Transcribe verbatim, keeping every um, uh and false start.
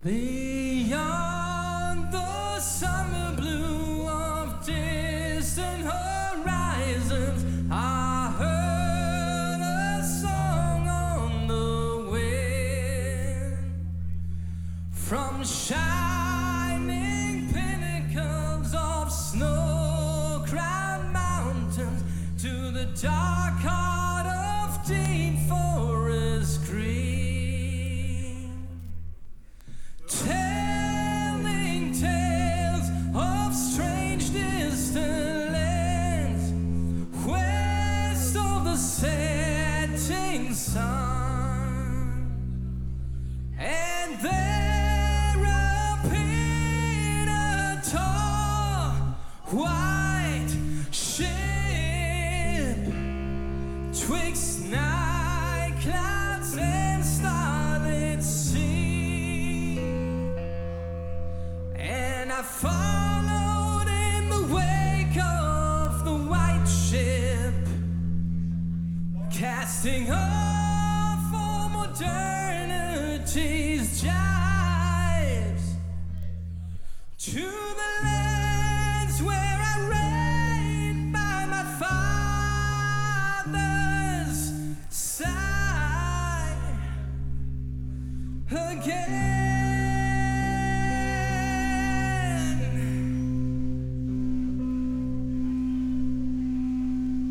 Beyond the summer blue of distant horizons, I heard a song on the wind. From shining pinnacles of snow-crowned mountains to the dark heart of Dean Forest Green, telling tales of strange distant lands west of the setting sun. And there appeared a tall white ship twixt night clouds and starlit sea, and I followed in the wake of the white ship, casting off all modernity's gyves to the lands where I reigned by my father's side again.